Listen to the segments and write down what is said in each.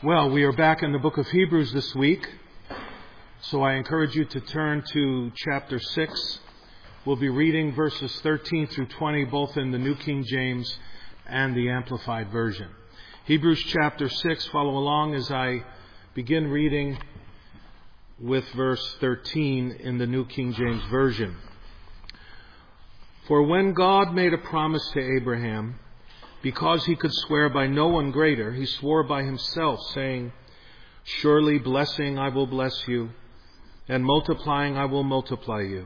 Well, we are back in the book of Hebrews this week, so I encourage you to turn to chapter 6. We'll be reading verses 13 through 20, both in the New King James and the Amplified Version. Hebrews chapter 6, follow along as I begin reading with verse 13 in the New King James Version. For when God made a promise to Abraham, because he could swear by no one greater, he swore by himself, saying, Surely blessing I will bless you, and multiplying I will multiply you.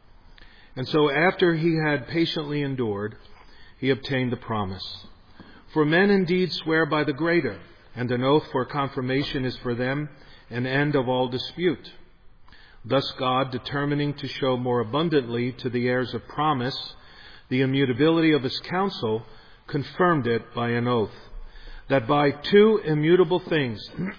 And so after he had patiently endured, he obtained the promise. For men indeed swear by the greater, and an oath for confirmation is for them an end of all dispute. Thus God, determining to show more abundantly to the heirs of promise the immutability of his counsel, confirmed it by an oath, that by two immutable things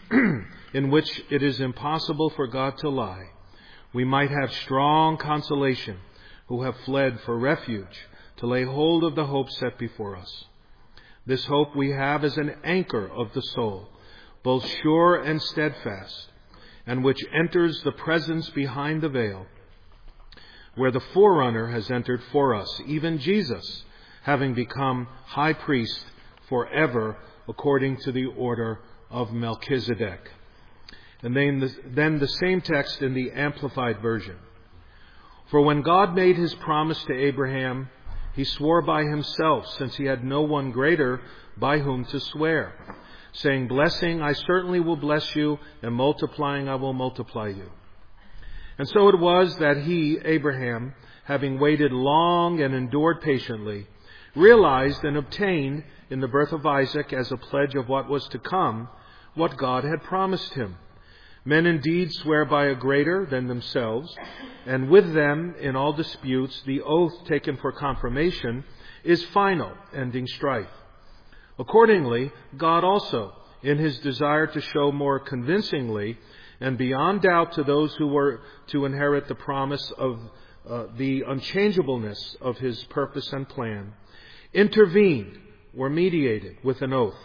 in which it is impossible for God to lie, we might have strong consolation who have fled for refuge to lay hold of the hope set before us. This hope we have as an anchor of the soul, both sure and steadfast, and which enters the presence behind the veil, where the forerunner has entered for us, even Jesus, having become high priest forever according to the order of Melchizedek. And then the same text in the Amplified Version. For when God made his promise to Abraham, he swore by himself, since he had no one greater by whom to swear, saying, Blessing I certainly will bless you, and multiplying I will multiply you. And so it was that he, Abraham, having waited long and endured patiently, realized and obtained in the birth of Isaac as a pledge of what was to come, what God had promised him. Men indeed swear by a greater than themselves, and with them in all disputes the oath taken for confirmation is final, ending strife. Accordingly, God also, in his desire to show more convincingly and beyond doubt to those who were to inherit the promise of the unchangeableness of his purpose and plan, intervened or mediated with an oath.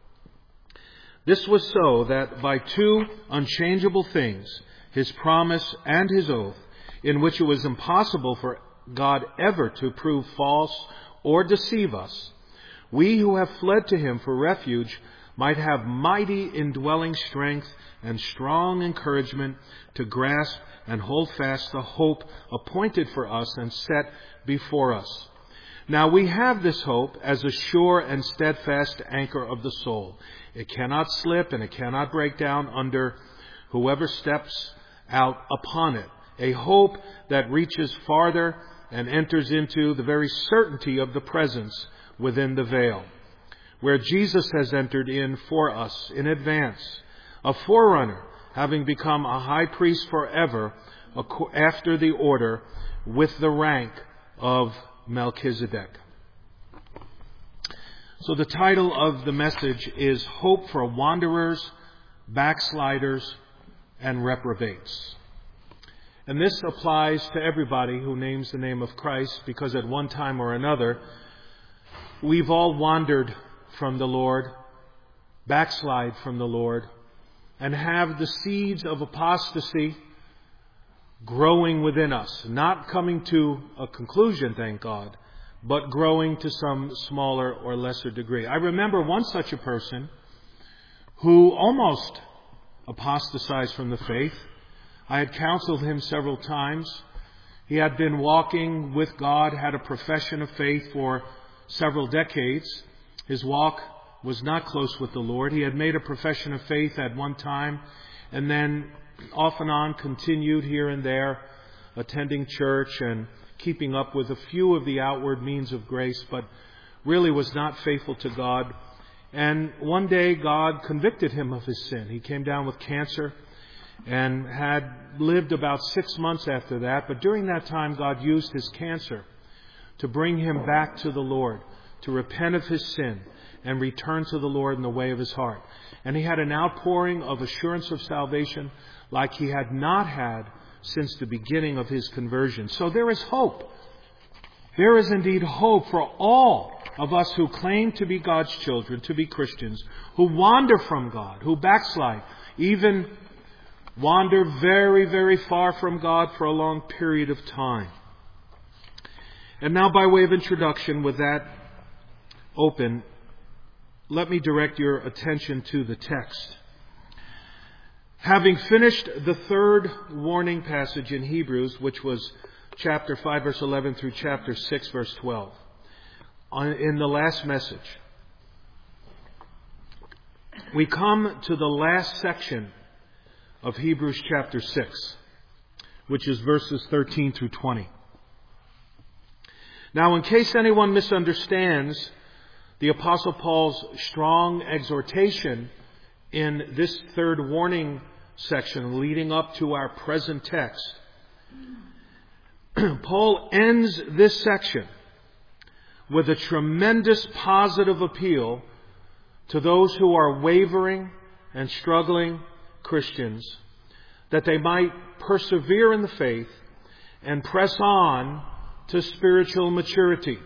This was so that by two unchangeable things, his promise and his oath, in which it was impossible for God ever to prove false or deceive us, we who have fled to him for refuge might have mighty indwelling strength and strong encouragement to grasp and hold fast the hope appointed for us and set before us. Now we have this hope as a sure and steadfast anchor of the soul. It cannot slip and it cannot break down under whoever steps out upon it. A hope that reaches farther and enters into the very certainty of the presence within the veil, where Jesus has entered in for us in advance, a forerunner, having become a high priest forever after the order with the rank of Melchizedek. So the title of the message is Hope for Wanderers, Backsliders, and Reprobates. And this applies to everybody who names the name of Christ, because at one time or another, we've all wandered from the Lord, backslide from the Lord, and have the seeds of apostasy growing within us, not coming to a conclusion, thank God, but growing to some smaller or lesser degree. I remember one such a person who almost apostatized from the faith. I had counseled him several times. He had been walking with God, had a profession of faith for several decades. His walk was not close with the Lord. He had made a profession of faith at one time, and then off and on continued here and there, attending church and keeping up with a few of the outward means of grace, but really was not faithful to God. And one day God convicted him of his sin. He came down with cancer and had lived about 6 months after that. But during that time, God used his cancer to bring him back to the Lord, to repent of his sin and return to the Lord in the way of his heart. And he had an outpouring of assurance of salvation like he had not had since the beginning of his conversion. So there is hope. There is indeed hope for all of us who claim to be God's children, to be Christians, who wander from God, who backslide, even wander very, very far from God for a long period of time. And now, by way of introduction, with that open, let me direct your attention to the text. Having finished the third warning passage in Hebrews, which was chapter 5, verse 11 through chapter 6, verse 12, in the last message, we come to the last section of Hebrews chapter 6, which is verses 13 through 20. Now, in case anyone misunderstands the Apostle Paul's strong exhortation in this third warning section leading up to our present text, Paul ends this section with a tremendous positive appeal to those who are wavering and struggling Christians, that they might persevere in the faith and press on to spiritual maturity.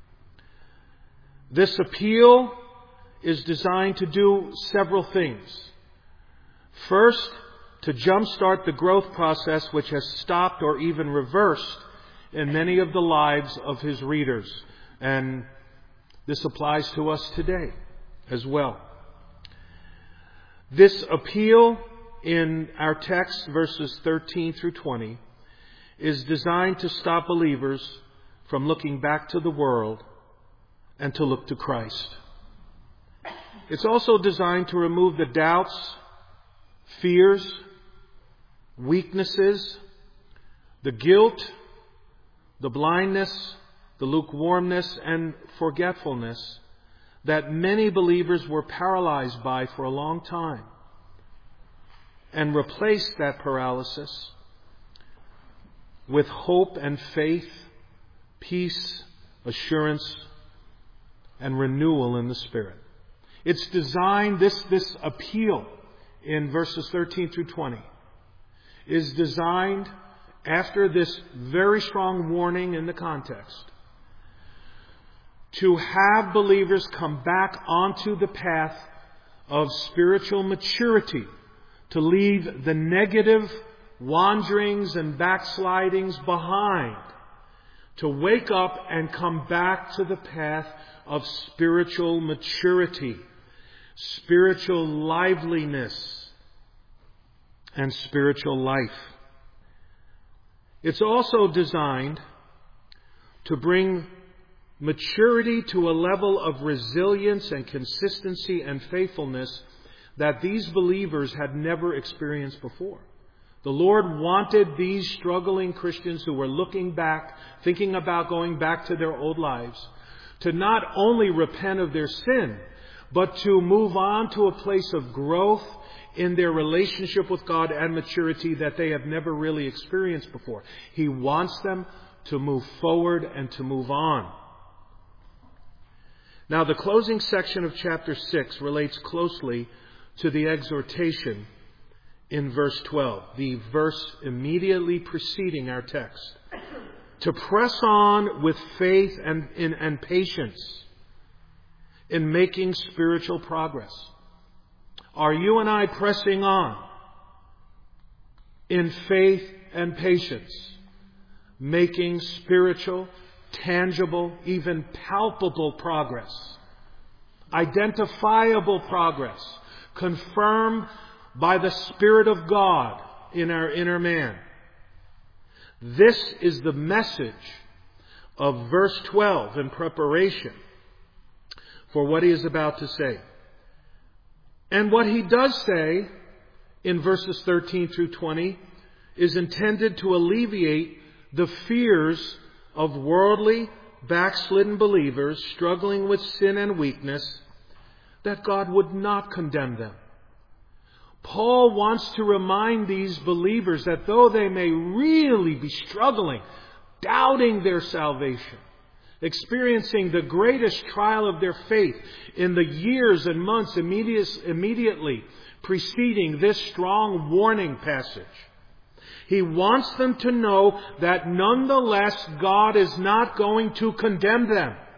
This appeal is designed to do several things. First, to jumpstart the growth process which has stopped or even reversed in many of the lives of his readers. And this applies to us today as well. This appeal in our text, verses 13 through 20, is designed to stop believers from looking back to the world and to look to Christ. It's also designed to remove the doubts, fears, weaknesses, the guilt, the blindness, the lukewarmness, and forgetfulness that many believers were paralyzed by for a long time, and replace that paralysis with hope and faith, peace, assurance, and renewal in the Spirit. It's designed, this appeal in verses 13 through 20 is designed after this very strong warning in the context to have believers come back onto the path of spiritual maturity, to leave the negative wanderings and backslidings behind, to wake up and come back to the path of spiritual maturity, spiritual liveliness, and spiritual life. It's also designed to bring maturity to a level of resilience and consistency and faithfulness that these believers had never experienced before. The Lord wanted these struggling Christians who were looking back, thinking about going back to their old lives, to not only repent of their sin, but to move on to a place of growth in their relationship with God and maturity that they have never really experienced before. He wants them to move forward and to move on. Now, the closing section of chapter 6 relates closely to the exhortation in verse 12, the verse immediately preceding our text, to press on with faith and patience in making spiritual progress. Are you and I pressing on in faith and patience, making spiritual, tangible, even palpable progress, identifiable progress, confirmed by the Spirit of God in our inner man? This is the message of verse 12 in preparation for what he is about to say. And what he does say in verses 13 through 20 is intended to alleviate the fears of worldly, backslidden believers struggling with sin and weakness, that God would not condemn them. Paul wants to remind these believers that though they may really be struggling, doubting their salvation, experiencing the greatest trial of their faith in the years and months immediately preceding this strong warning passage, he wants them to know that nonetheless God is not going to condemn them.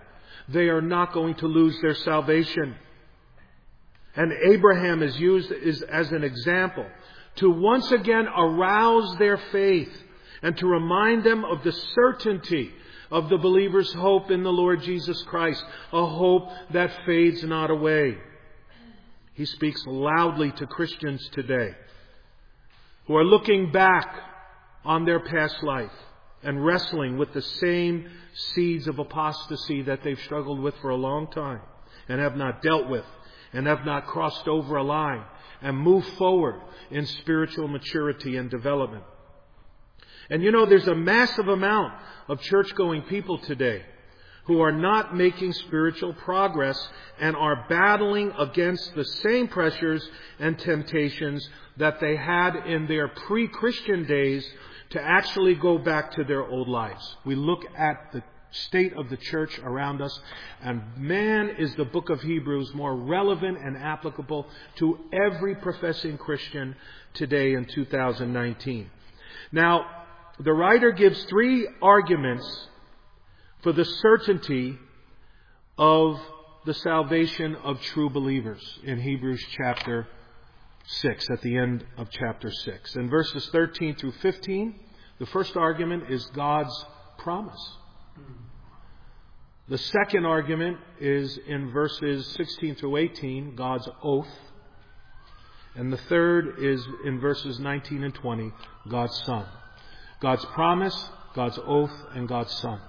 they are not going to lose their salvation. And Abraham is used as an example to once again arouse their faith and to remind them of the certainty of the believer's hope in the Lord Jesus Christ, a hope that fades not away. He speaks loudly to Christians today who are looking back on their past life and wrestling with the same seeds of apostasy that they've struggled with for a long time and have not dealt with and have not crossed over a line and moved forward in spiritual maturity and development. And there's a massive amount of church-going people today who are not making spiritual progress and are battling against the same pressures and temptations that they had in their pre-Christian days to actually go back to their old lives. We look at the state of the church around us, and man, is the book of Hebrews more relevant and applicable to every professing Christian today in 2019. Now, the writer gives 3 arguments for the certainty of the salvation of true believers in Hebrews chapter 6, at the end of chapter 6. In verses 13 through 15, the first argument is God's promise. The second argument is in verses 16 through 18, God's oath. And the third is in verses 19 and 20, God's Son. God's promise, God's oath, and God's Son.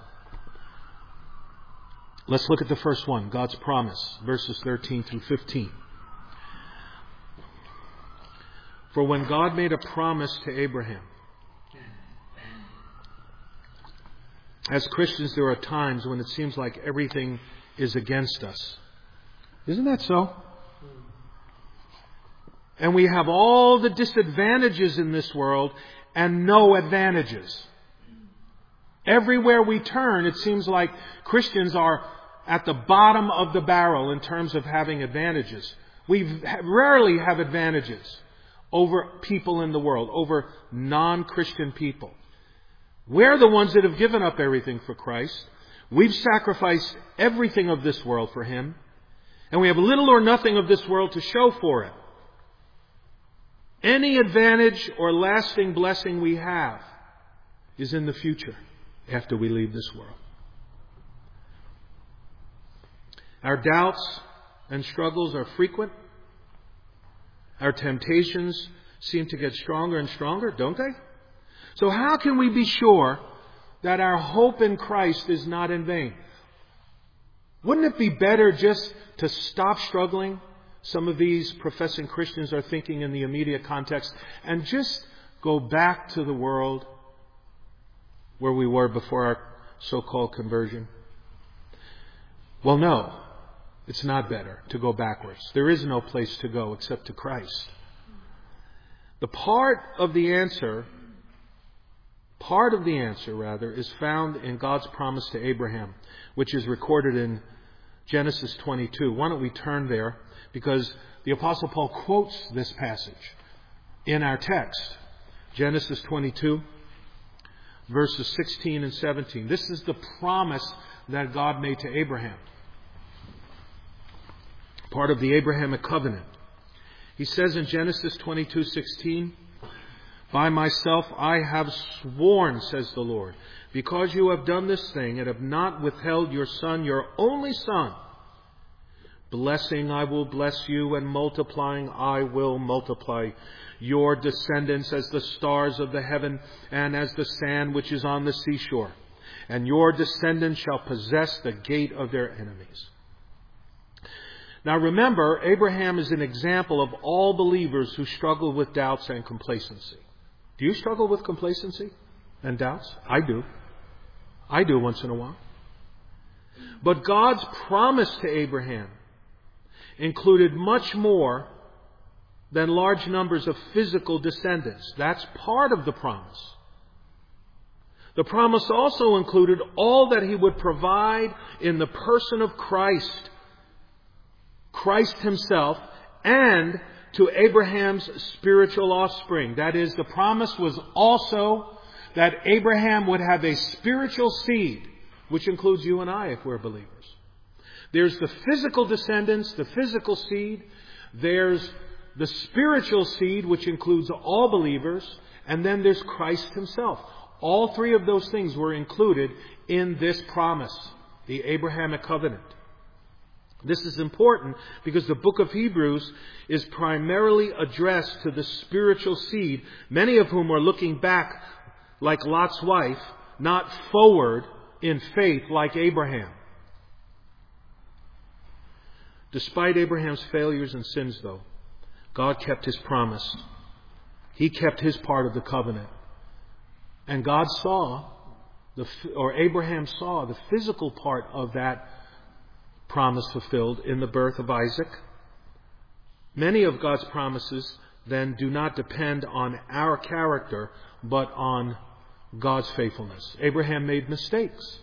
Let's look at the first one, God's promise, verses 13 through 15. For when God made a promise to Abraham, as Christians, there are times when it seems like everything is against us. Isn't that so? And we have all the disadvantages in this world and no advantages. Everywhere we turn, it seems like Christians are at the bottom of the barrel in terms of having advantages. We rarely have advantages over people in the world, over non-Christian people. We're the ones that have given up everything for Christ. We've sacrificed everything of this world for Him. And we have little or nothing of this world to show for it. Any advantage or lasting blessing we have is in the future after we leave this world. Our doubts and struggles are frequent. Our temptations seem to get stronger and stronger, don't they? So how can we be sure that our hope in Christ is not in vain? Wouldn't it be better just to stop struggling? Some of these professing Christians are thinking in the immediate context, and just go back to the world where we were before our so-called conversion. Well, no, it's not better to go backwards. There is no place to go except to Christ. The part of the answer is found in God's promise to Abraham, which is recorded in Genesis 22. Why don't we turn there? Because the Apostle Paul quotes this passage in our text. Genesis 22, verses 16 and 17. This is the promise that God made to Abraham. Part of the Abrahamic covenant. He says in Genesis 22:16, "By myself I have sworn, says the Lord, because you have done this thing and have not withheld your son, your only son. Blessing I will bless you, and multiplying I will multiply your descendants as the stars of the heaven and as the sand which is on the seashore. And your descendants shall possess the gate of their enemies." Now remember, Abraham is an example of all believers who struggle with doubts and complacency. Do you struggle with complacency and doubts? I do. I do once in a while. But God's promise to Abraham included much more than large numbers of physical descendants. That's part of the promise. The promise also included all that He would provide in the person of Christ Himself, and to Abraham's spiritual offspring. That is, the promise was also that Abraham would have a spiritual seed, which includes you and I if we're believers. There's the physical descendants, the physical seed. There's the spiritual seed, which includes all believers. And then there's Christ himself. All three of those things were included in this promise, the Abrahamic covenant. This is important because the book of Hebrews is primarily addressed to the spiritual seed, many of whom are looking back like Lot's wife, not forward in faith like Abraham. Despite Abraham's failures and sins, though, God kept his promise. He kept his part of the covenant. And Abraham saw the physical part of that promise fulfilled in the birth of Isaac. Many of God's promises then do not depend on our character, but on God's faithfulness. Abraham made mistakes.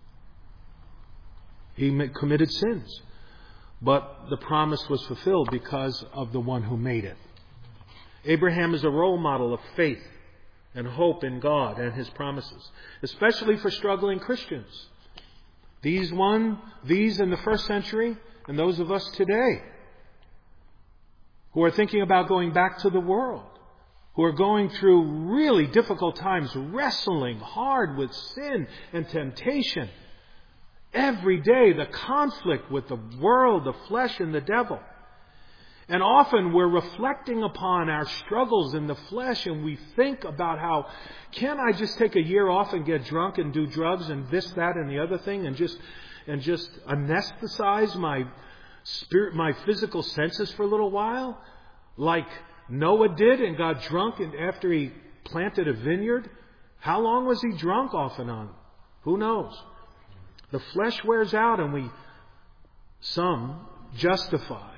He committed sins. But the promise was fulfilled because of the one who made it. Abraham is a role model of faith and hope in God and his promises, especially for struggling Christians. These in the first century and those of us today who are thinking about going back to the world, who are going through really difficult times, wrestling hard with sin and temptation. Every day, the conflict with the world, the flesh, and the devil. And often we're reflecting upon our struggles in the flesh, and we think about how, can't I just take a year off and get drunk and do drugs and this, that, and the other thing, and just anesthetize my spirit, my physical senses for a little while, like Noah did and got drunk and after he planted a vineyard? How long was he drunk off and on? Who knows? The flesh wears out, and some justify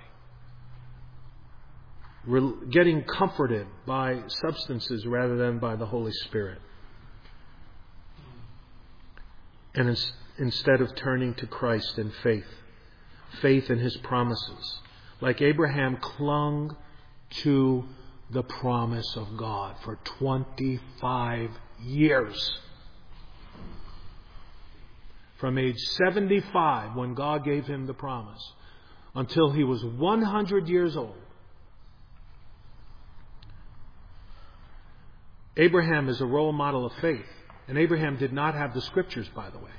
getting comforted by substances rather than by the Holy Spirit. And instead of turning to Christ in faith in his promises, like Abraham clung to the promise of God for 25 years. From age 75, when God gave him the promise, until he was 100 years old. Abraham is a role model of faith. And Abraham did not have the scriptures, by the way.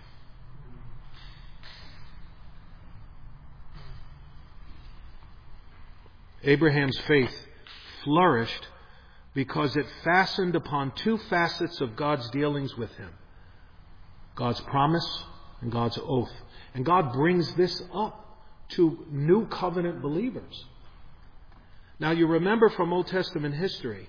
Abraham's faith flourished because it fastened upon two facets of God's dealings with him. God's promise and God's oath. And God brings this up to new covenant believers. Now you remember from Old Testament history,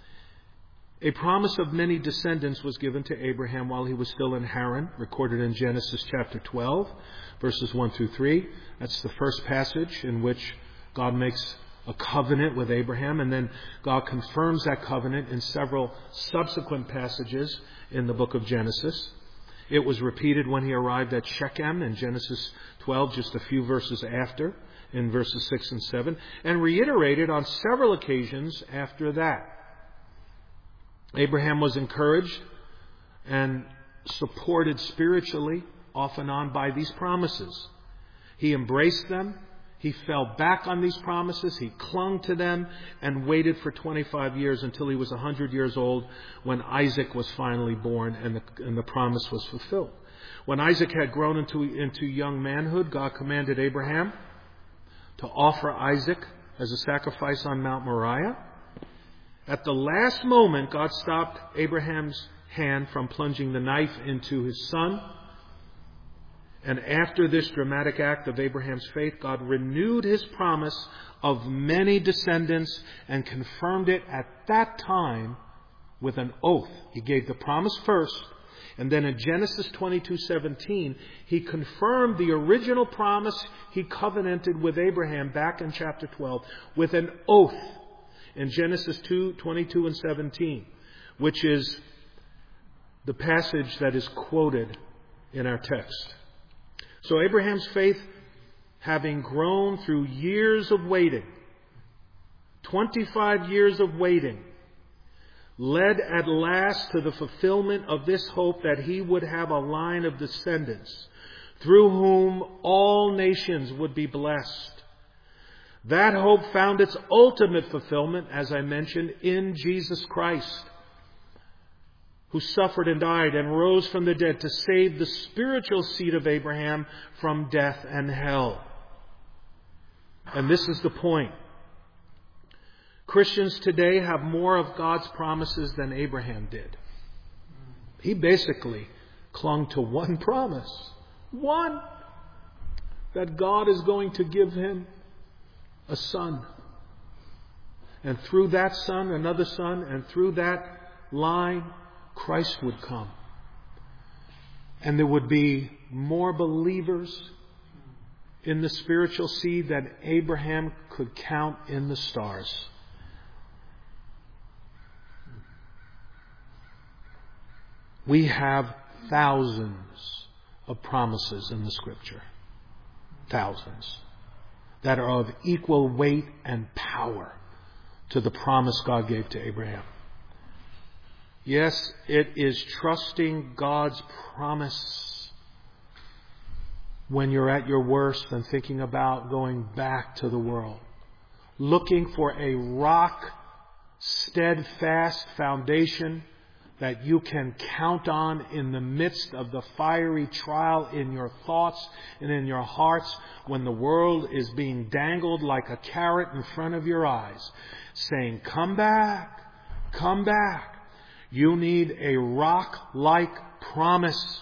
a promise of many descendants was given to Abraham while he was still in Haran, recorded in Genesis chapter 12, verses 1 through 3. That's the first passage in which God makes a covenant with Abraham, and then God confirms that covenant in several subsequent passages in the book of Genesis. It was repeated when he arrived at Shechem in Genesis 12, just a few verses after, in verses 6 and 7, and reiterated on several occasions after that. Abraham was encouraged and supported spiritually off and on by these promises. He embraced them. He fell back on these promises. He clung to them and waited for 25 years until he was 100 years old when Isaac was finally born and the promise was fulfilled. When Isaac had grown into young manhood, God commanded Abraham to offer Isaac as a sacrifice on Mount Moriah. At the last moment, God stopped Abraham's hand from plunging the knife into his son. And after this dramatic act of Abraham's faith, God renewed his promise of many descendants and confirmed it at that time with an oath. He gave the promise first, and then in Genesis 22:17, he confirmed the original promise he covenanted with Abraham back in chapter 12 with an oath in Genesis 2:22 and 17, which is the passage that is quoted in our text. So Abraham's faith, having grown through years of waiting, 25 years of waiting, led at last to the fulfillment of this hope that he would have a line of descendants through whom all nations would be blessed. That hope found its ultimate fulfillment, as I mentioned, in Jesus Christ, who suffered and died and rose from the dead to save the spiritual seed of Abraham from death and hell. And this is the point. Christians today have more of God's promises than Abraham did. He basically clung to one promise. One. That God is going to give him a son. And through that son, another son, and through that line, Christ would come. And there would be more believers in the spiritual seed than Abraham could count in the stars. We have thousands of promises in the Scripture. Thousands. That are of equal weight and power to the promise God gave to Abraham. Yes, it is trusting God's promise when you're at your worst and thinking about going back to the world. Looking for a rock, steadfast foundation that you can count on in the midst of the fiery trial in your thoughts and in your hearts when the world is being dangled like a carrot in front of your eyes, saying, come back, come back. You need a rock-like promise.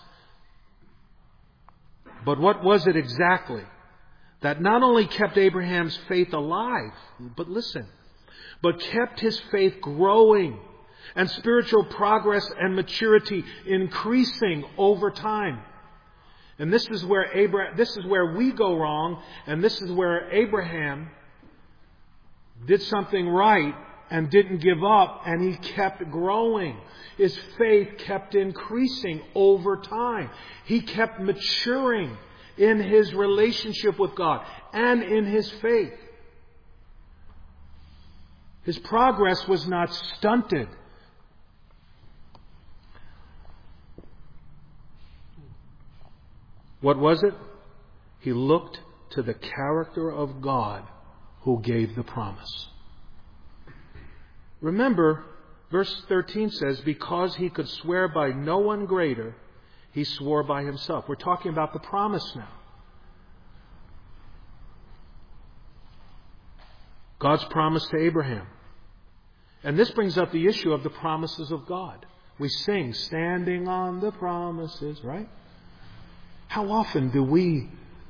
But what was it exactly that not only kept Abraham's faith alive, but listen, but kept his faith growing and spiritual progress and maturity increasing over time? And this is where we go wrong, and this is where Abraham did something right and didn't give up, and he kept growing. His faith kept increasing over time. He kept maturing in his relationship with God and in his faith. His progress was not stunted. What was it? He looked to the character of God who gave the promise. Remember, verse 13 says, because he could swear by no one greater, he swore by himself. We're talking about the promise now. God's promise to Abraham. And this brings up the issue of the promises of God. We sing, standing on the promises, right? How often do we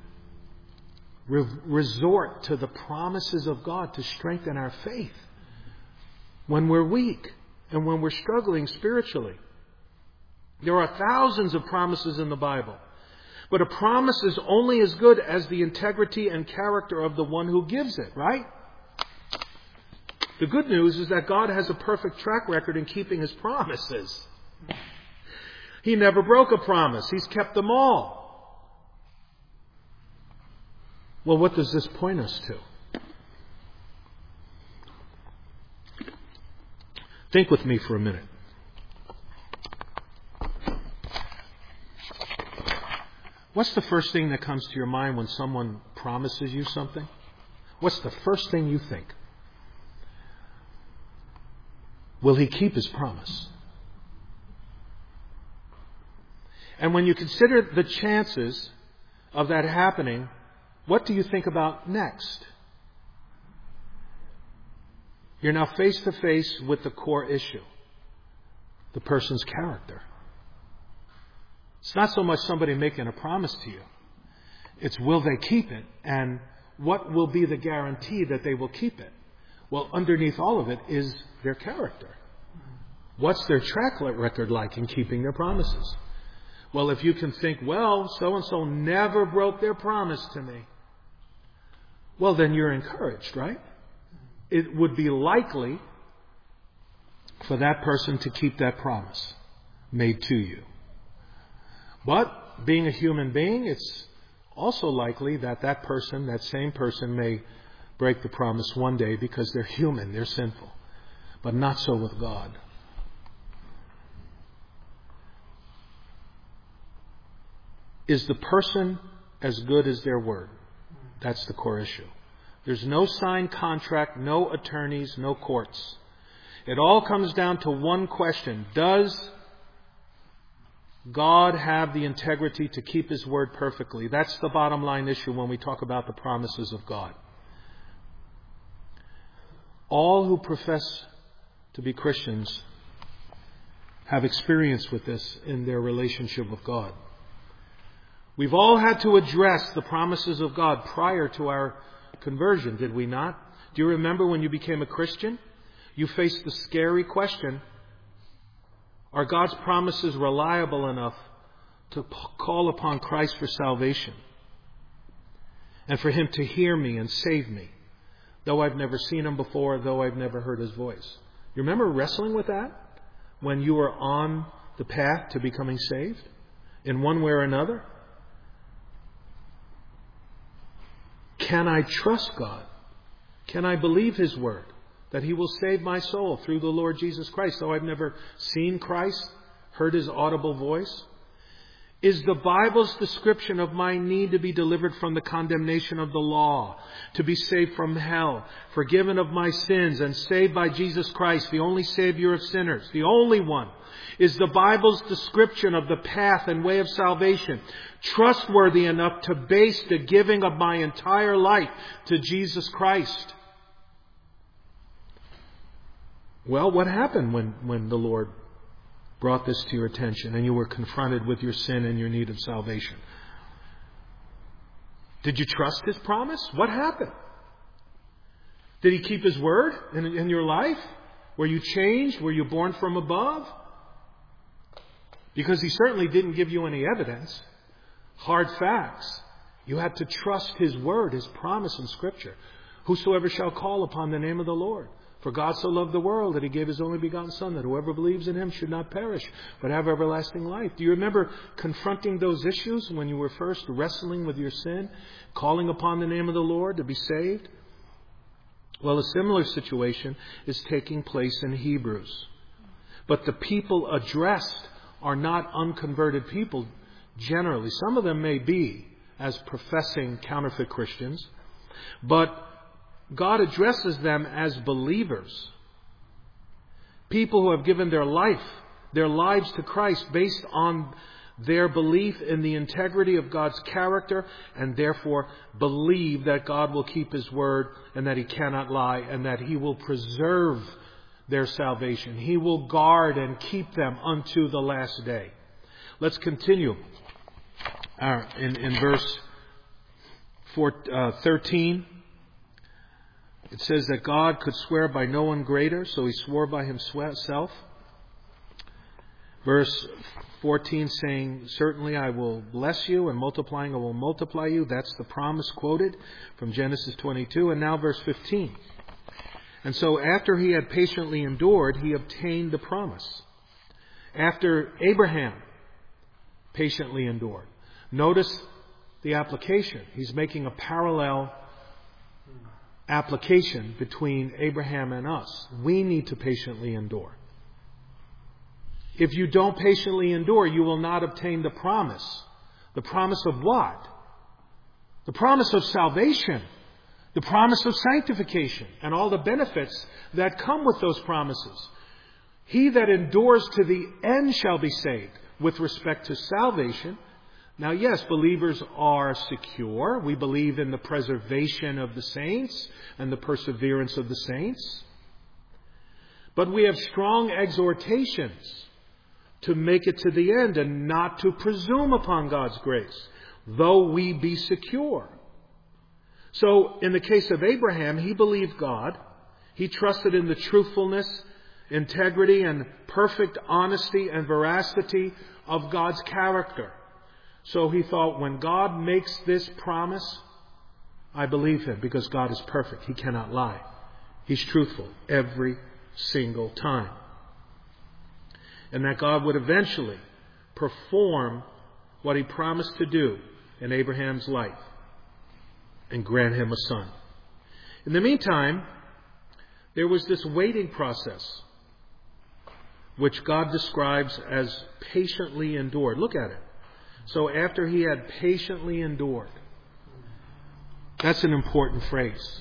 resort to the promises of God to strengthen our faith when we're weak and when we're struggling spiritually? There are thousands of promises in the Bible, but a promise is only as good as the integrity and character of the one who gives it, right? The good news is that God has a perfect track record in keeping His promises. He never broke a promise. He's kept them all. Well, what does this point us to? Think with me for a minute. What's the first thing that comes to your mind when someone promises you something? What's the first thing you think? Will he keep his promise? And when you consider the chances of that happening, what do you think about next? You're now face to face with the core issue, the person's character. It's not so much somebody making a promise to you. It's will they keep it, and what will be the guarantee that they will keep it? Well, underneath all of it is their character. What's their track record like in keeping their promises? Well, if you can think, well, so-and-so never broke their promise to me, well, then you're encouraged, right? It would be likely for that person to keep that promise made to you. But being a human being, it's also likely that that same person may break the promise one day because they're human, they're sinful. But not so with God. Is the person as good as their word? That's the core issue. There's no signed contract, no attorneys, no courts. It all comes down to one question. Does God have the integrity to keep His word perfectly? That's the bottom line issue when we talk about the promises of God. All who profess to be Christians have experience with this in their relationship with God. We've all had to address the promises of God prior to our conversion, did we not? Do you remember when you became a Christian? You faced the scary question, are God's promises reliable enough to call upon Christ for salvation and for Him to hear me and save me, though I've never seen Him before, though I've never heard His voice? You remember wrestling with that when you were on the path to becoming saved in one way or another? Can I trust God? Can I believe His word that He will save my soul through the Lord Jesus Christ, though I've never seen Christ, heard His audible voice? Is the Bible's description of my need to be delivered from the condemnation of the law, to be saved from hell, forgiven of my sins, and saved by Jesus Christ, the only Savior of sinners, the only one? Is the Bible's description of the path and way of salvation trustworthy enough to base the giving of my entire life to Jesus Christ? Well, what happened when the Lord brought this to your attention and you were confronted with your sin and your need of salvation? Did you trust His promise? What happened? Did He keep His word in your life? Were you changed? Were you born from above? Because He certainly didn't give you any evidence, hard facts. You had to trust His word, His promise in Scripture. Whosoever shall call upon the name of the Lord. For God so loved the world that He gave His only begotten Son, that whoever believes in Him should not perish, but have everlasting life. Do you remember confronting those issues when you were first wrestling with your sin, calling upon the name of the Lord to be saved? Well, a similar situation is taking place in Hebrews. But the people addressed are not unconverted people generally. Some of them may be as professing counterfeit Christians, but God addresses them as believers. People who have given their lives to Christ based on their belief in the integrity of God's character, and therefore believe that God will keep His word and that He cannot lie and that He will preserve their salvation. He will guard and keep them unto the last day. Let's continue in verse 13. It says that God could swear by no one greater, so He swore by Himself. Verse 14 saying, certainly I will bless you, and multiplying I will multiply you. That's the promise quoted from Genesis 22. And now verse 15. And so after he had patiently endured, he obtained the promise. After Abraham patiently endured. Notice the application. He's making a parallel application between Abraham and us. We need to patiently endure. If you don't patiently endure, you will not obtain the promise. The promise of what? The promise of salvation. The promise of sanctification and all the benefits that come with those promises. He that endures to the end shall be saved. With respect to salvation, now yes, believers are secure. We believe in the preservation of the saints and the perseverance of the saints. But we have strong exhortations to make it to the end and not to presume upon God's grace, though we be secure. So, in the case of Abraham, he believed God. He trusted in the truthfulness, integrity, and perfect honesty and veracity of God's character. So he thought, when God makes this promise, I believe Him because God is perfect. He cannot lie. He's truthful every single time. And that God would eventually perform what He promised to do in Abraham's life and grant him a son. In the meantime, there was this waiting process which God describes as patiently endured. Look at it. So after he had patiently endured. That's an important phrase.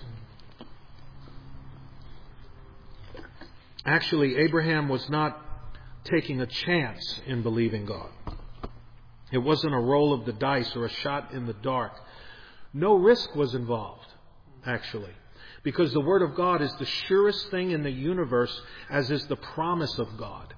Actually, Abraham was not taking a chance in believing God. It wasn't a roll of the dice or a shot in the dark. No risk was involved, actually. Because the Word of God is the surest thing in the universe, as is the promise of God.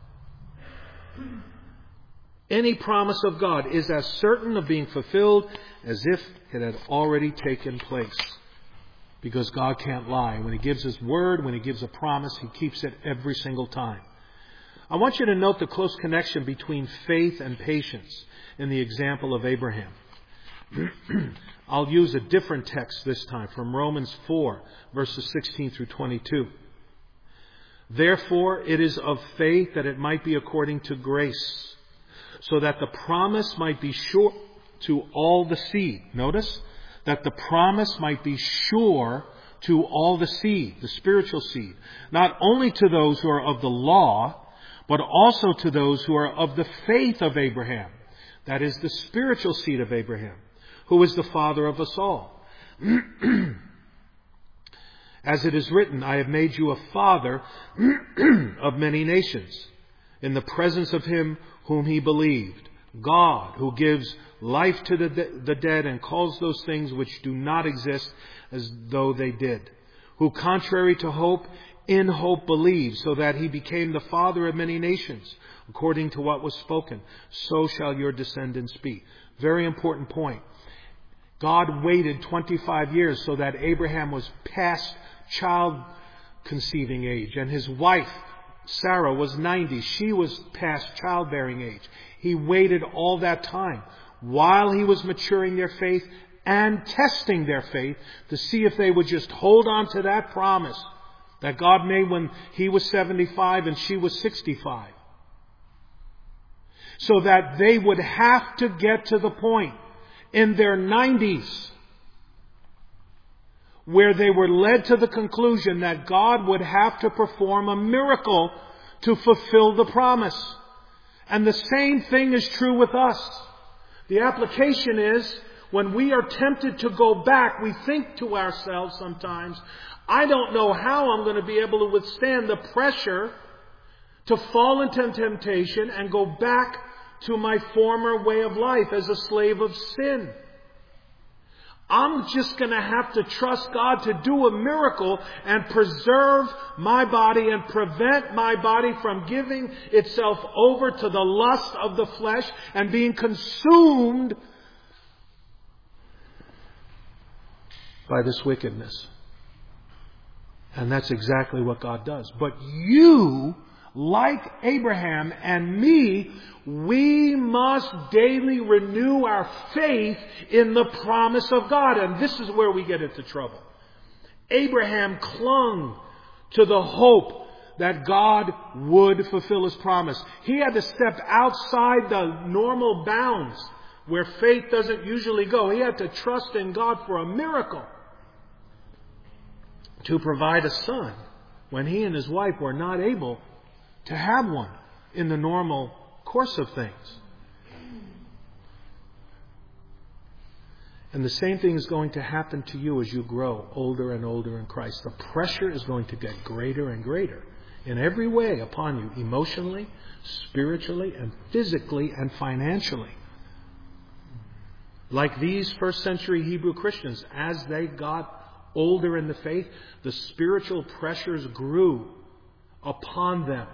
Any promise of God is as certain of being fulfilled as if it had already taken place. Because God can't lie. When He gives His Word, when He gives a promise, He keeps it every single time. I want you to note the close connection between faith and patience in the example of Abraham. I'll use a different text this time from Romans 4, verses 16 through 22. Therefore, it is of faith that it might be according to grace, so that the promise might be sure to all the seed. Notice that the promise might be sure to all the seed, the spiritual seed, not only to those who are of the law, but also to those who are of the faith of Abraham. That is the spiritual seed of Abraham, who is the father of us all. As it is written, I have made you a father of many nations, in the presence of him whom he believed, God, who gives life to the dead and calls those things which do not exist as though they did, who contrary to hope, in hope believed, so that he became the father of many nations, according to what was spoken. So shall your descendants be. Very important point. God waited 25 years so that Abraham was past child conceiving age, and his wife Sarah was 90. She was past childbearing age. He waited all that time while he was maturing their faith and testing their faith to see if they would just hold on to that promise that God made when he was 75 and she was 65. So that they would have to get to the point in their 90s where they were led to the conclusion that God would have to perform a miracle to fulfill the promise. And the same thing is true with us. The application is, when we are tempted to go back, we think to ourselves sometimes, I don't know how I'm going to be able to withstand the pressure to fall into temptation and go back to my former way of life as a slave of sin. I'm just going to have to trust God to do a miracle and preserve my body and prevent my body from giving itself over to the lust of the flesh and being consumed by this wickedness. And that's exactly what God does. But you, like Abraham and me, we must daily renew our faith in the promise of God. And this is where we get into trouble. Abraham clung to the hope that God would fulfill His promise. He had to step outside the normal bounds where faith doesn't usually go. He had to trust in God for a miracle to provide a son when he and his wife were not able to have one in the normal course of things. And the same thing is going to happen to you as you grow older and older in Christ. The pressure is going to get greater and greater in every way upon you, emotionally, spiritually, and physically and financially. Like these first century Hebrew Christians, as they got older in the faith, the spiritual pressures grew upon them.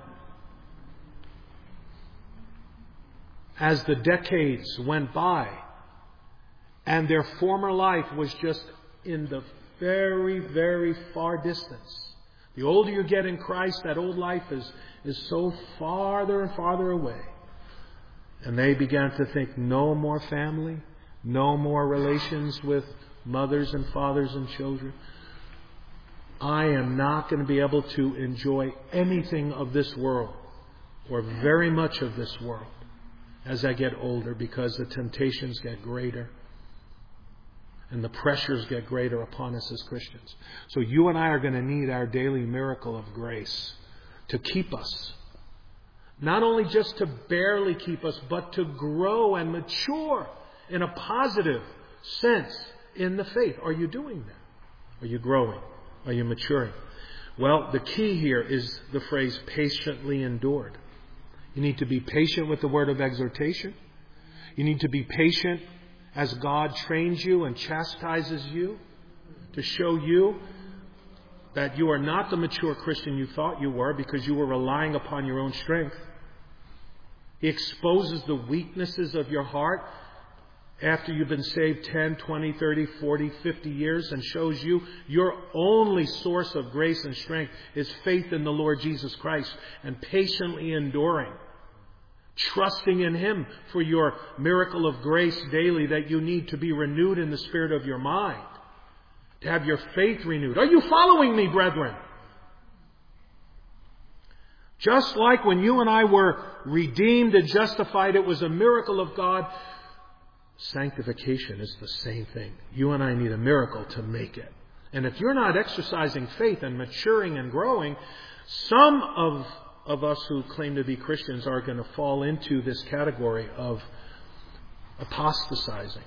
As the decades went by and their former life was just in the very, very far distance. The older you get in Christ, that old life is so farther and farther away. And they began to think, no more family, no more relations with mothers and fathers and children. I am not going to be able to enjoy anything of this world, or very much of this world, as I get older, because the temptations get greater and the pressures get greater upon us as Christians. So you and I are going to need our daily miracle of grace to keep us Not only just to barely keep us, but to grow and mature in a positive sense in the faith. Are you doing that? Are you growing? Are you maturing? Well, the key here is the phrase patiently endured. You need to be patient with the word of exhortation. You need to be patient as God trains you and chastises you to show you that you are not the mature Christian you thought you were because you were relying upon your own strength. He exposes the weaknesses of your heart after you've been saved 10, 20, 30, 40, 50 years and shows you your only source of grace and strength is faith in the Lord Jesus Christ and patiently enduring, trusting in Him for your miracle of grace daily that you need to be renewed in the spirit of your mind, to have your faith renewed. Are you following me, brethren? Just like when you and I were redeemed and justified, it was a miracle of God. Sanctification is the same thing. You and I need a miracle to make it. And if you're not exercising faith and maturing and growing, some of us who claim to be Christians are going to fall into this category of apostatizing.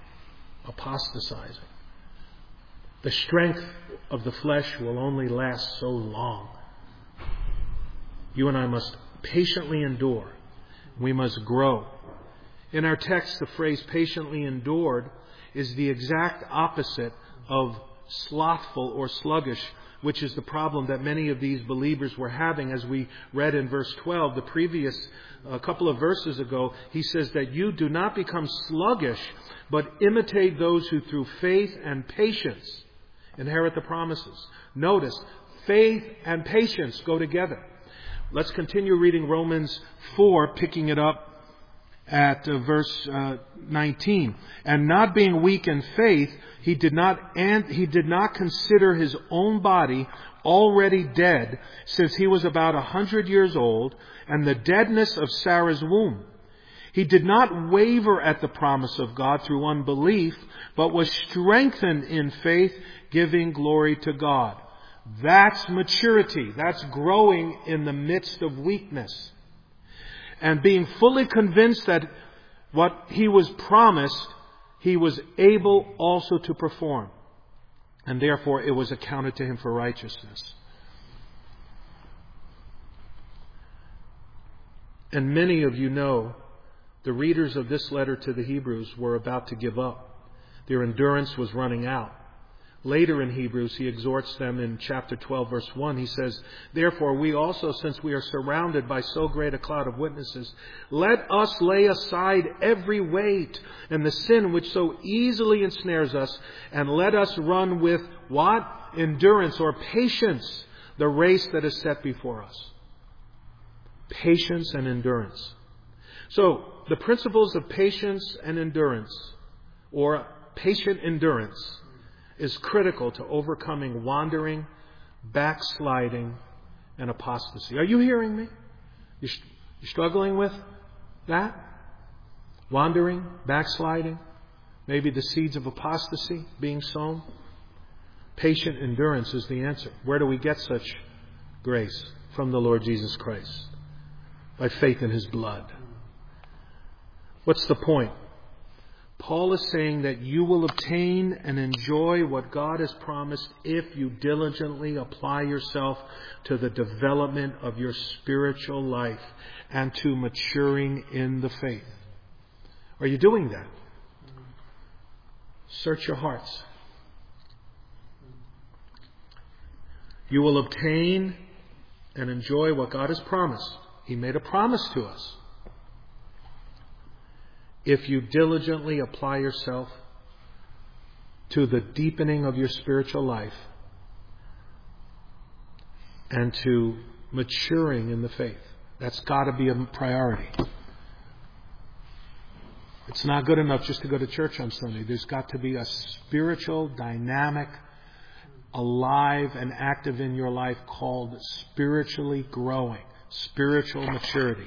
The strength of the flesh will only last so long. You and I must patiently endure. We must grow. In our text, the phrase patiently endured is the exact opposite of slothful or sluggish, which is the problem that many of these believers were having. As we read in verse 12, the previous couple of verses ago, he says that you do not become sluggish, but imitate those who through faith and patience inherit the promises. Notice, faith and patience go together. Let's continue reading Romans 4, picking it up at verse 19. And not being weak in faith, he did not consider his own body already dead, since he was about 100 years old, and the deadness of Sarah's womb. He did not waver at the promise of God through unbelief, but was strengthened in faith, giving glory to God. That's maturity. That's growing in the midst of weakness. And being fully convinced that what he was promised, he was able also to perform. And therefore it was accounted to him for righteousness. And many of you know the readers of this letter to the Hebrews were about to give up. Their endurance was running out. Later in Hebrews, he exhorts them in chapter 12, verse 1. He says, therefore, we also, since we are surrounded by so great a cloud of witnesses, let us lay aside every weight and the sin which so easily ensnares us, and let us run with what? Endurance or patience, the race that is set before us. Patience and endurance. So, the principles of patience and endurance, or patient endurance, is critical to overcoming wandering, backsliding, and apostasy. Are you hearing me? You're struggling with that? Wandering, backsliding, maybe the seeds of apostasy being sown? Patient endurance is the answer. Where do we get such grace? From the Lord Jesus Christ. By faith in His blood. What's the point? Paul is saying that you will obtain and enjoy what God has promised if you diligently apply yourself to the development of your spiritual life and to maturing in the faith. Are you doing that? Search your hearts. You will obtain and enjoy what God has promised. He made a promise to us. If you diligently apply yourself to the deepening of your spiritual life and to maturing in the faith. That's got to be a priority. It's not good enough just to go to church on Sunday. There's got to be a spiritual, dynamic, alive and active in your life called spiritually growing, spiritual maturity.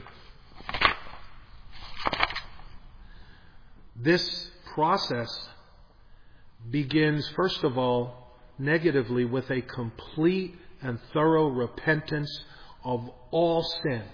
This process begins, first of all, negatively with a complete and thorough repentance of all sin,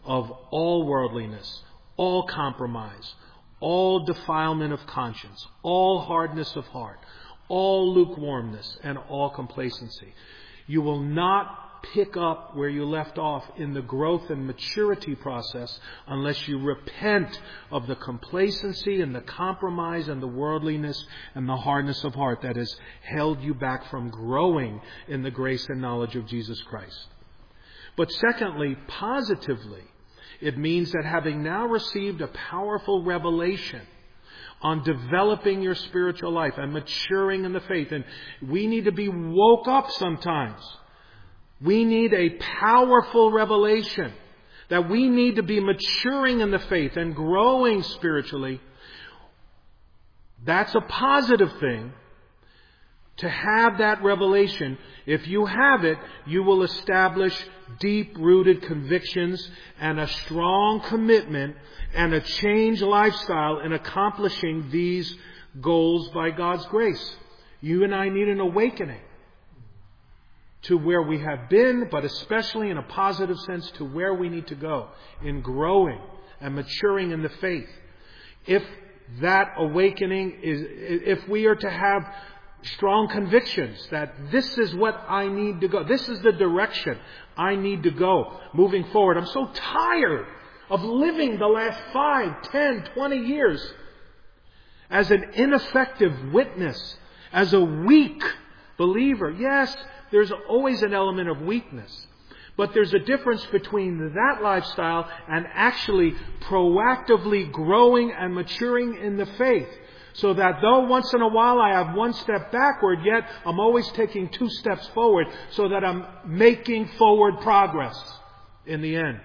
of all worldliness, all compromise, all defilement of conscience, all hardness of heart, all lukewarmness, and all complacency. You will not pick up where you left off in the growth and maturity process unless you repent of the complacency and the compromise and the worldliness and the hardness of heart that has held you back from growing in the grace and knowledge of Jesus Christ. But secondly, positively, it means that having now received a powerful revelation on developing your spiritual life and maturing in the faith, and we need to be woke up sometimes. We need a powerful revelation that we need to be maturing in the faith and growing spiritually. That's a positive thing. To have that revelation, if you have it, you will establish deep-rooted convictions and a strong commitment and a changed lifestyle in accomplishing these goals by God's grace. You and I need an awakening to where we have been, but especially in a positive sense to where we need to go in growing and maturing in the faith. If that awakening if we are to have strong convictions that this is what I need to go, this is the direction I need to go moving forward. I'm so tired of living the last 5, 10, 20 years as an ineffective witness, as a weak believer. Yes, there's always an element of weakness. But there's a difference between that lifestyle and actually proactively growing and maturing in the faith. So that though once in a while I have one step backward, yet I'm always taking 2 steps forward so that I'm making forward progress in the end.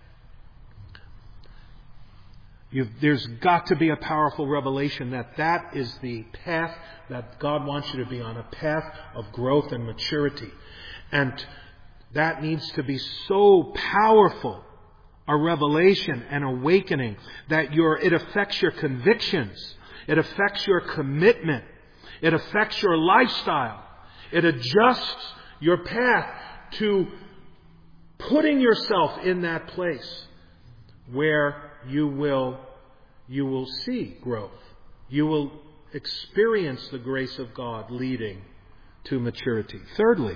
There's got to be a powerful revelation that is the path that God wants you to be on, a path of growth and maturity. And that needs to be so powerful, a revelation and awakening, that it affects your convictions. It affects your commitment. It affects your lifestyle. It adjusts your path to putting yourself in that place where you will see growth. You will experience the grace of God leading to maturity. Thirdly,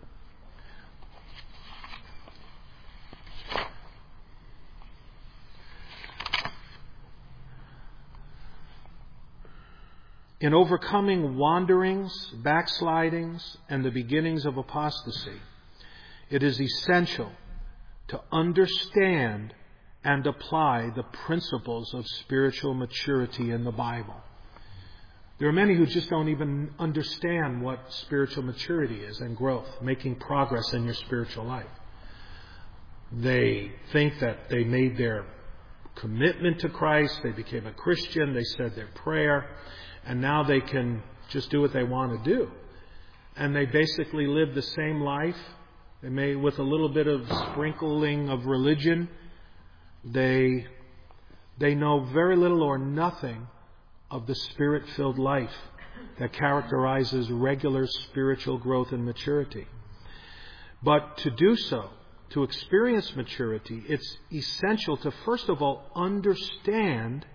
in overcoming wanderings, backslidings, and the beginnings of apostasy, it is essential to understand and apply the principles of spiritual maturity in the Bible. There are many who just don't even understand what spiritual maturity is and growth, making progress in your spiritual life. They think that they made their commitment to Christ, they became a Christian, they said their prayer, and now they can just do what they want to do. And they basically live the same life. They may, with a little bit of sprinkling of religion, they know very little or nothing of the Spirit-filled life that characterizes regular spiritual growth and maturity. But to do so, to experience maturity, it's essential to first of all understand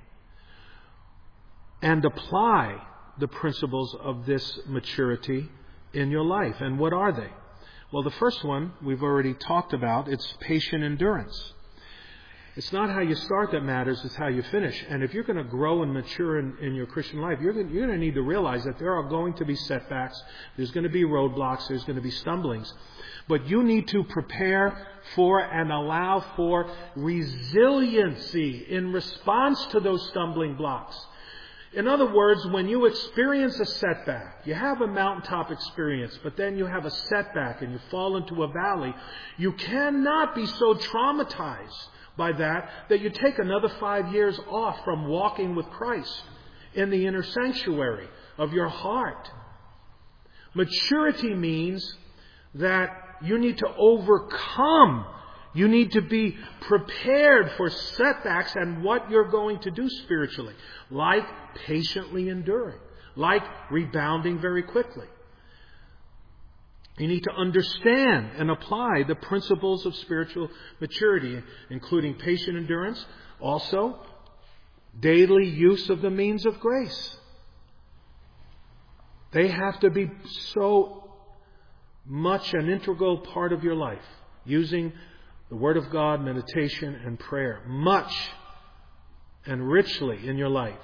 and apply the principles of this maturity in your life. And what are they? Well, the first one we've already talked about. It's patient endurance. It's not how you start that matters, it's how you finish. And if you're going to grow and mature in your Christian life, you're going to need to realize that there are going to be setbacks, there's going to be roadblocks, there's going to be stumblings. But you need to prepare for and allow for resiliency in response to those stumbling blocks. In other words, when you experience a setback, you have a mountaintop experience, but then you have a setback and you fall into a valley, you cannot be so traumatized by that you take another 5 years off from walking with Christ in the inner sanctuary of your heart. Maturity means that you need to overcome. You need to be prepared for setbacks and what you're going to do spiritually. Like patiently enduring. Like rebounding very quickly. You need to understand and apply the principles of spiritual maturity, including patient endurance, also daily use of the means of grace. They have to be so much an integral part of your life, using the Word of God, meditation, and prayer, much and richly in your life.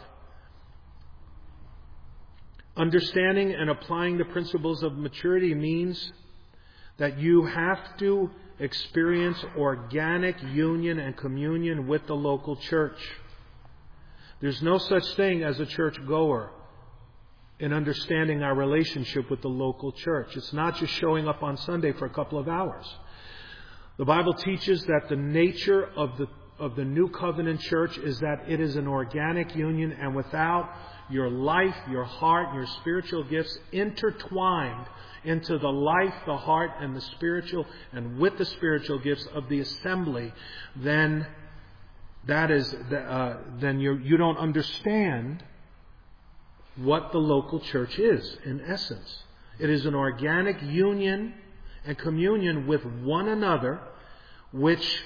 Understanding and applying the principles of maturity means that you have to experience organic union and communion with the local church. There's no such thing as a church goer in understanding our relationship with the local church. It's not just showing up on Sunday for a couple of hours. The Bible teaches that the nature of the New Covenant church is that it is an organic union, and without your life, your heart, your spiritual gifts intertwined into the life, the heart, and the spiritual, and with the spiritual gifts of the assembly, then you don't understand what the local church is in essence. It is an organic union and communion with one another, which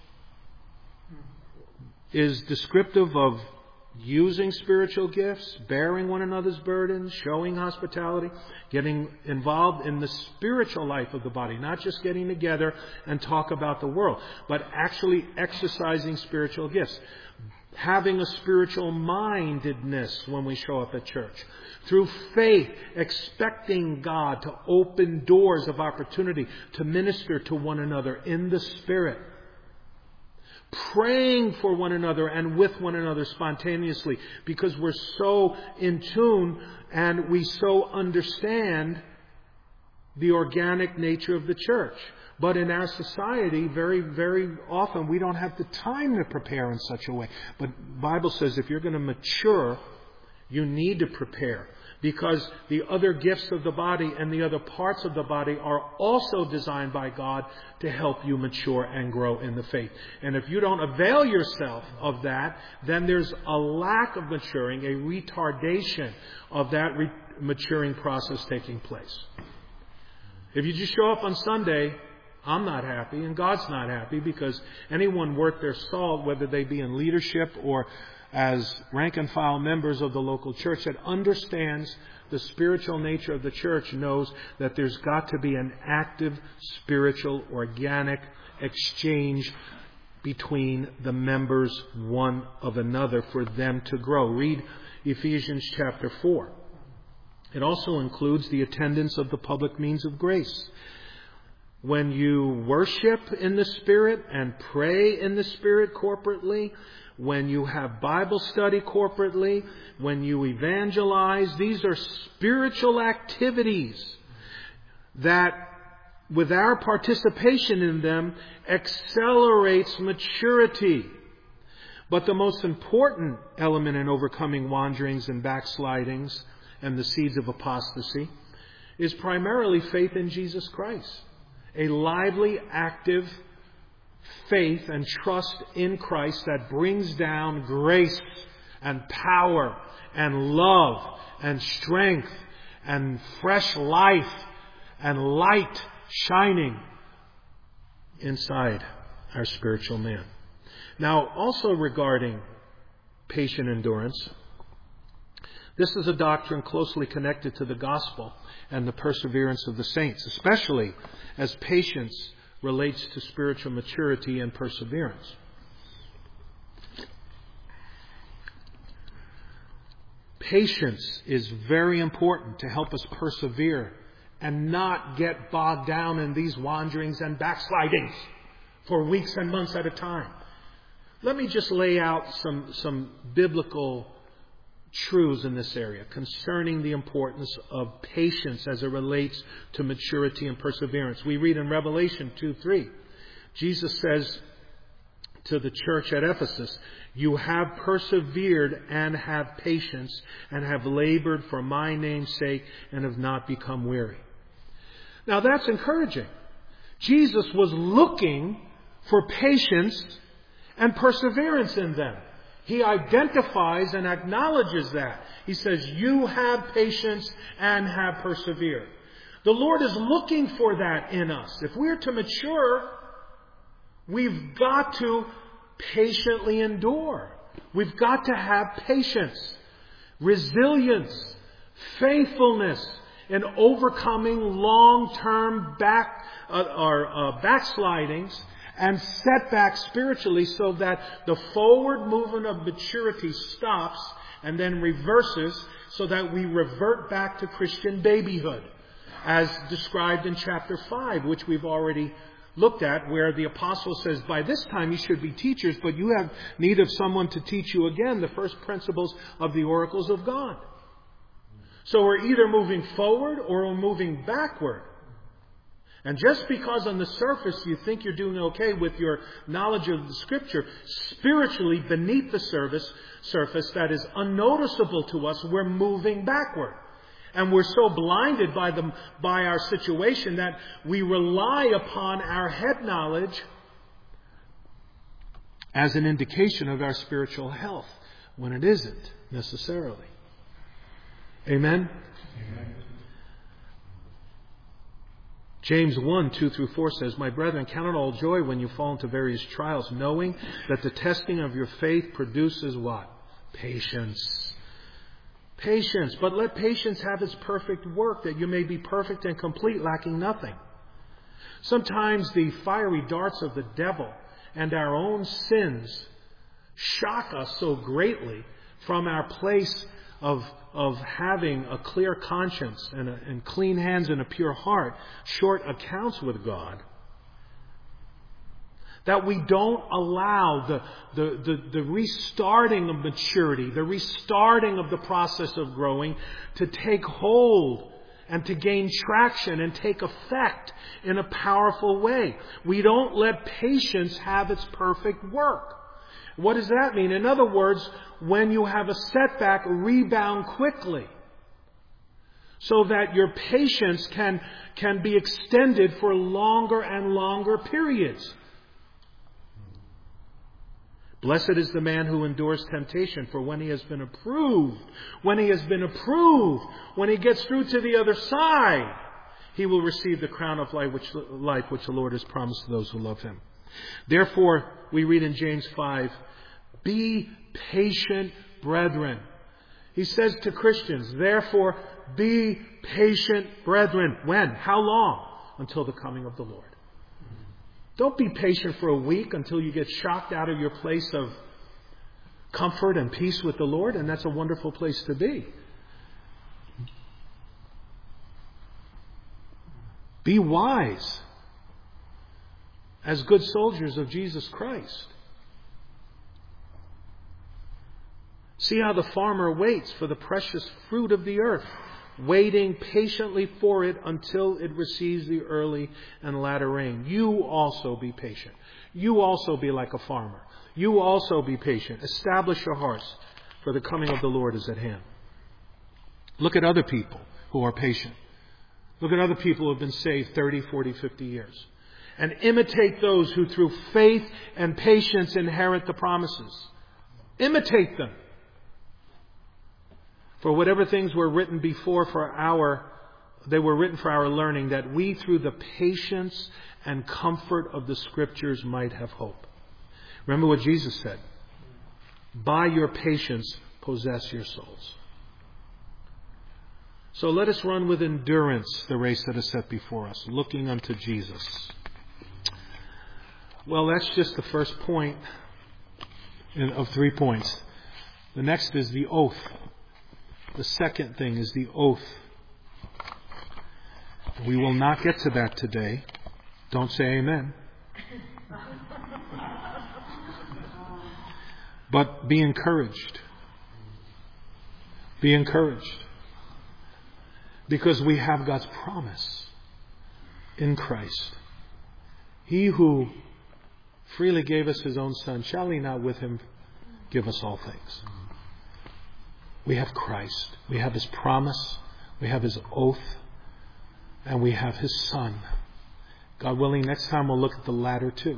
is descriptive of using spiritual gifts, bearing one another's burdens, showing hospitality, getting involved in the spiritual life of the body, not just getting together and talk about the world, but actually exercising spiritual gifts. Having a spiritual mindedness when we show up at church. Through faith, expecting God to open doors of opportunity to minister to one another in the Spirit. Praying for one another and with one another spontaneously, because we're so in tune and we so understand the organic nature of the church. But in our society, very, very often, we don't have the time to prepare in such a way. But the Bible says if you're going to mature, you need to prepare. Because the other gifts of the body and the other parts of the body are also designed by God to help you mature and grow in the faith. And if you don't avail yourself of that, then there's a lack of maturing, a retardation of that maturing process taking place. If you just show up on Sunday, I'm not happy and God's not happy, because anyone worth their salt, whether they be in leadership or as rank and file members of the local church that understands the spiritual nature of the church, knows that there's got to be an active, spiritual, organic exchange between the members one of another for them to grow. Read Ephesians chapter 4. It also includes the attendance of the public means of grace. When you worship in the Spirit and pray in the Spirit corporately, when you have Bible study corporately, when you evangelize, these are spiritual activities that, with our participation in them, accelerates maturity. But the most important element in overcoming wanderings and backslidings and the seeds of apostasy is primarily faith in Jesus Christ. A lively, active faith and trust in Christ that brings down grace and power and love and strength and fresh life and light shining inside our spiritual man. Now, also regarding patient endurance, this is a doctrine closely connected to the gospel and the perseverance of the saints, especially as patience relates to spiritual maturity and perseverance. Patience is very important to help us persevere and not get bogged down in these wanderings and backslidings for weeks and months at a time. Let me just lay out some biblical truths in this area concerning the importance of patience as it relates to maturity and perseverance. We read in Revelation 2:3, Jesus says to the church at Ephesus, "You have persevered and have patience and have labored for my name's sake and have not become weary." Now that's encouraging. Jesus was looking for patience and perseverance in them. He identifies and acknowledges that. He says, "You have patience and have persevered." The Lord is looking for that in us. If we're to mature, we've got to patiently endure. We've got to have patience, resilience, faithfulness in overcoming long-term backslidings and setbacks spiritually, so that the forward movement of maturity stops and then reverses, so that we revert back to Christian babyhood, as described in chapter 5, which we've already looked at, where the apostle says, by this time you should be teachers, but you have need of someone to teach you again the first principles of the oracles of God. So we're either moving forward or we're moving backward. And just because on the surface you think you're doing okay with your knowledge of the Scripture, spiritually beneath the surface that is unnoticeable to us, we're moving backward. And we're so blinded by our situation that we rely upon our head knowledge as an indication of our spiritual health, when it isn't necessarily. Amen? Amen. James 1:2-4 says, My brethren, count it all joy when you fall into various trials, knowing that the testing of your faith produces what? Patience. Patience. But let patience have its perfect work, that you may be perfect and complete, lacking nothing. Sometimes the fiery darts of the devil and our own sins shock us so greatly from our place of having a clear conscience and clean hands and a pure heart, short accounts with God, that we don't allow the restarting of maturity, the restarting of the process of growing to take hold and to gain traction and take effect in a powerful way. We don't let patience have its perfect work. What does that mean? In other words, when you have a setback, rebound quickly, so that your patience can be extended for longer and longer periods. Blessed is the man who endures temptation, for when he has been approved, when he gets through to the other side, he will receive the crown of life which the Lord has promised to those who love him. Therefore, we read in James 5, be patient, brethren. He says to Christians, therefore, be patient, brethren. When? How long? Until the coming of the Lord. Don't be patient for a week until you get shocked out of your place of comfort and peace with the Lord, and that's a wonderful place to be. Be wise as good soldiers of Jesus Christ. See how the farmer waits for the precious fruit of the earth, waiting patiently for it until it receives the early and latter rain. You also be patient. You also be like a farmer. You also be patient. Establish your hearts, for the coming of the Lord is at hand. Look at other people who are patient. Look at other people who have been saved 30, 40, 50 years. And imitate those who through faith and patience inherit the promises. Imitate them. For whatever things were written before they were written for our learning, that we through the patience and comfort of the Scriptures might have hope. Remember what Jesus said. By your patience possess your souls. So let us run with endurance the race that is set before us, looking unto Jesus. Well, that's just the first point of 3 points. The next is the oath. The second thing is the oath. We will not get to that today. Don't say amen. But be encouraged. Be encouraged. Because we have God's promise in Christ. He who freely gave us His own Son, shall He not with Him give us all things? We have Christ. We have His promise. We have His oath. And we have His Son. God willing, next time we'll look at the latter too.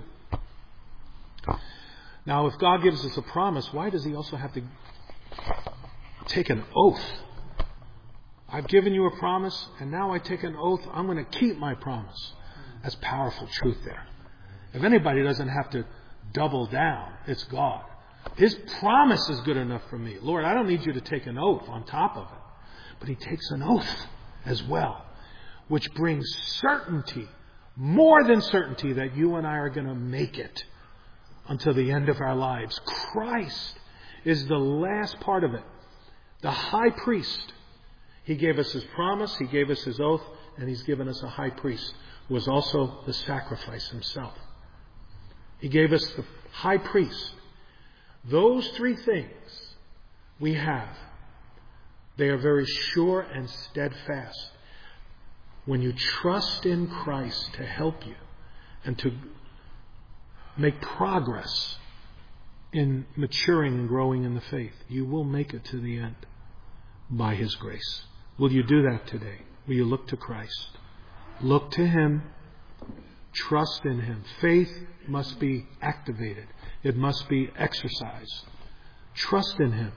Now, if God gives us a promise, why does He also have to take an oath? I've given you a promise, and now I take an oath. I'm going to keep my promise. That's powerful truth there. If anybody doesn't have to double down, it's God. His promise is good enough for me. Lord, I don't need you to take an oath on top of it. But He takes an oath as well, which brings certainty, more than certainty, that you and I are going to make it until the end of our lives. Christ is the last part of it. The high priest. He gave us His promise, He gave us His oath, and He's given us a high priest who was also the sacrifice Himself. He gave us the high priest. Those three things we have. They are very sure and steadfast. When you trust in Christ to help you and to make progress in maturing and growing in the faith, you will make it to the end by His grace. Will you do that today? Will you look to Christ? Look to Him. Trust in Him. Faith must be activated. It must be exercised. Trust in Him.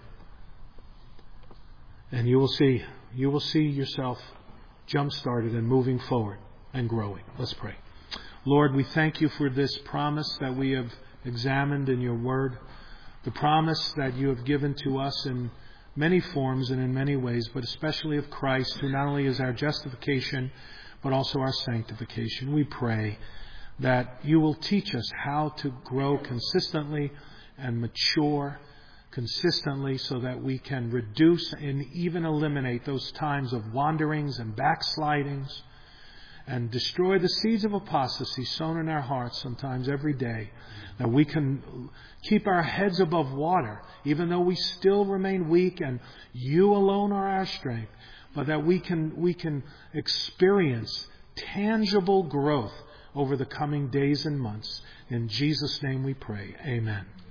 And you will see yourself jump-started and moving forward and growing. Let's pray. Lord, we thank You for this promise that we have examined in Your Word. The promise that You have given to us in many forms and in many ways, but especially of Christ, who not only is our justification, but also our sanctification. We pray that You will teach us how to grow consistently and mature consistently so that we can reduce and even eliminate those times of wanderings and backslidings and destroy the seeds of apostasy sown in our hearts sometimes every day, that we can keep our heads above water even though we still remain weak and You alone are our strength, but that we can experience tangible growth over the coming days and months. In Jesus' name we pray. Amen.